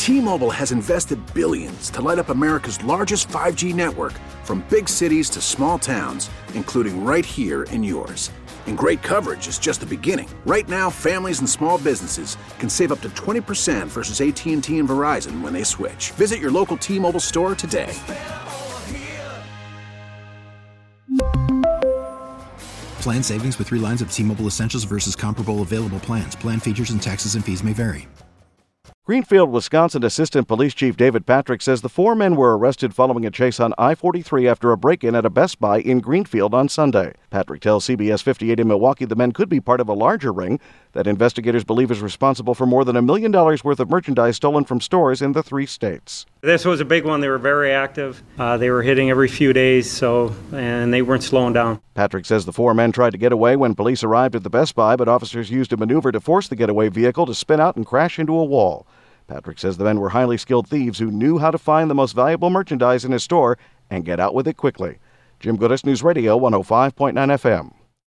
T-Mobile has invested billions to light up America's largest 5G network, from big cities to small towns, including right here in yours. And great coverage is just the beginning. Right now, families and small businesses can save up to 20% versus AT&T and Verizon when they switch. Visit your local T-Mobile store today. Plan savings with 3 lines of T-Mobile Essentials versus comparable available plans. Plan features and taxes and fees may vary. Greenfield, Wisconsin Assistant Police Chief David Patrick says the 4 men were arrested following a chase on I-43 after a break-in at a Best Buy in Greenfield on Sunday. Patrick tells CBS 58 in Milwaukee the men could be part of a larger ring that investigators believe is responsible for more than $1 million worth of merchandise stolen from stores in the 3 states. This was a big one. They were very active. They were hitting every few days, and they weren't slowing down. Patrick says the 4 men tried to get away when police arrived at the Best Buy, but officers used a maneuver to force the getaway vehicle to spin out and crash into a wall. Patrick says the men were highly skilled thieves who knew how to find the most valuable merchandise in his store and get out with it quickly. Jim Goodis, News Radio 105.9 FM.